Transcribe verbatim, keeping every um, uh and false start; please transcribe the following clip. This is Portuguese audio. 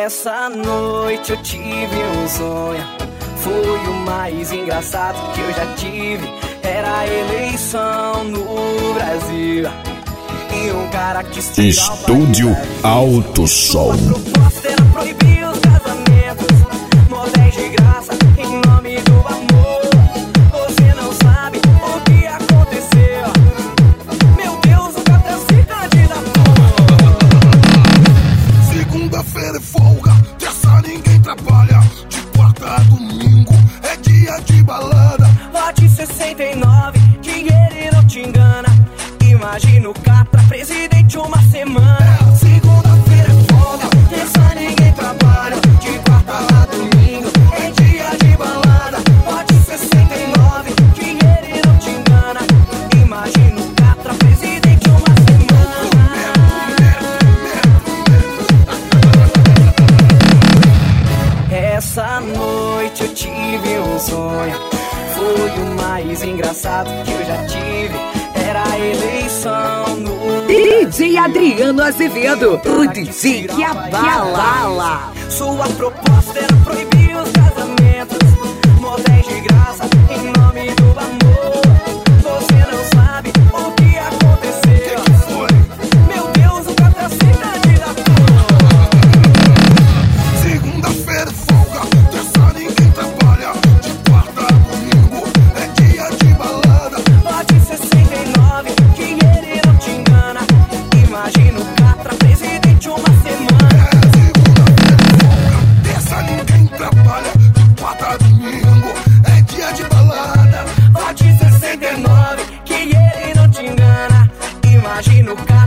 Essa noite eu tive um sonho, foi o mais engraçado que eu já tive. Era a eleição no Brasil e um cara que Estúdio Alto Som. A proposta era proibir os casamentos, motéis de graça em nome do amor. Você não sabe o que aconteceu. Meu Deus, o cara se candidatou. Segunda-feira é folga, terça ninguém trabalha, de quarta a domingo é dia de balada. Lote sessenta e nove, dinheiro não te engana. Imagina o Catra, presidente uma semana. Segunda-feira é folga, terça ninguém trabalha, de quarta a domingo é dia de balada. Lote sessenta e nove, dinheiro não te engana. Imagina o Catra, presidente uma semana. Essa noite eu tive um sonho, foi o mais engraçado que eu já tive. Era a eleição no D J Adriano Azevedo, o D J que abala. Sua proposta era proibir os casamentos, motéis de graça em nome do amor. Você não sabe o que aconteceu. Que foi? Meu Deus, o cara se candidatou. Segunda-feira é folga, terça ninguém trabalha, de quarta a domingo é dia de balada. Lote sessenta e nove, dinheiro não te engana. Imagina o Catra, presidente uma semana. Terça ninguém trabalha, de quarta a domingo é dia de balada. Lote sessenta e nove, dinheiro não te engana. Imagina o Catra.